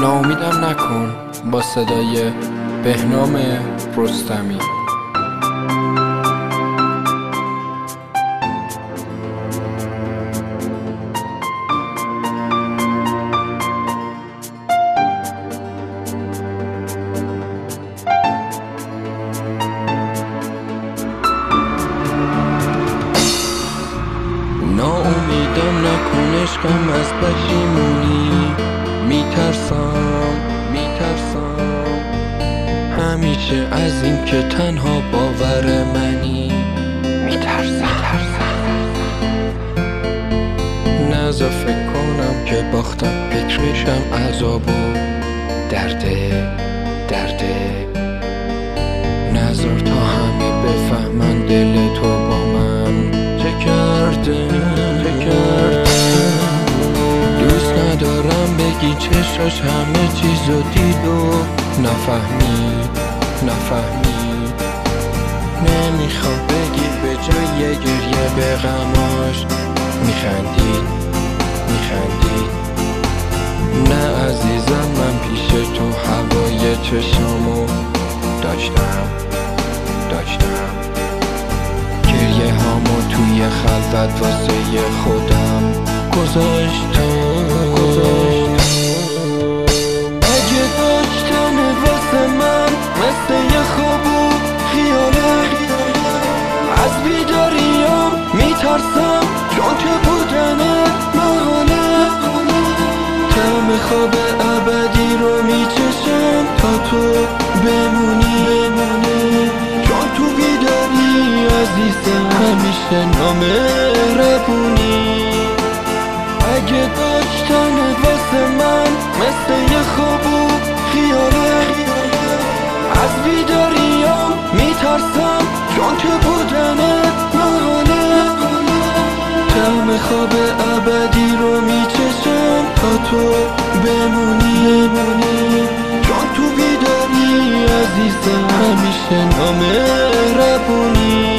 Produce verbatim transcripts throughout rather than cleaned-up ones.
ناامیدم نکن با صدای بهنام رستمی. ناامیدم نکن عشقم از پشیمونی، میترسم میترسم همیشه از این که تنها باور منی، میترسم نذار فکر کنم که باختم، فکرشم عذاب و درده درده نذار تا همه بفهمن دل تو با من چه کرده چه کرده. دوست ندارم بگی چشاش همه چیزو دید و نفهمی نفهمی. نمیخوام بگی به جای گریه به غماش میخندید میخندید. نه عزیزم من پیش تو هوای چشامو داشتم داشتم گریه هامو توی خلوت واسه خودم گذاشتم گذاشتم. اگه داشتن واسه من مثل یه خواب و خیاله، از بیداریام میترسم چون که بودنت محاله. طعم خواب ابدی رو میچشم تا تو بمونی بمونی، چون تو بیداری عزیزم همیشه نامهربونی. اگه داشتن واسه من مثل یه خواب و خیاله، از بیداریام میترسم چون که بودنت محاله. طعم خواب ابدی رو میچشم تا تو بمونی بمونی، چون تو بیداری عزیزم همیشه نامهربونی.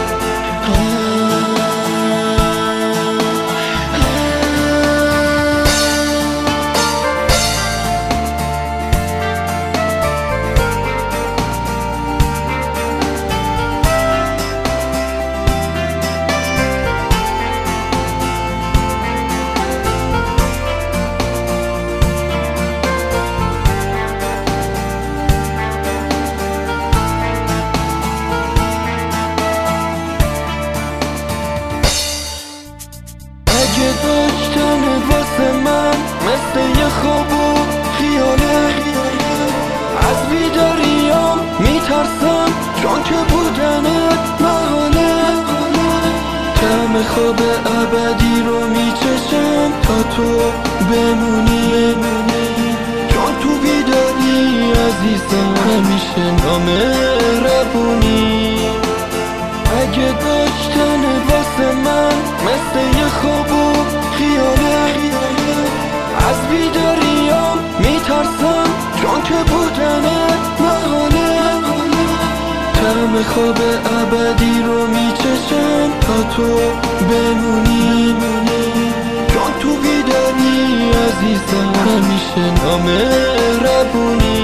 اگه داشتن واسه من مثل یه خواب و خیاله، از بیداریام میترسم چون که بودنت محاله. طعم خواب ابدی رو میچشم تا تو بمونی بمونی، چون تو بیداری عزیزم همیشه نامهربونی. اگه داشتن واسه من مثل یه خواب و خیاله، از بیداریام میترسم چون که بودنت محاله. طعم خواب ابدی رو میچشم تا تو بمونی بمونی، چون تو بیداری عزیزم همیشه نامهربونی.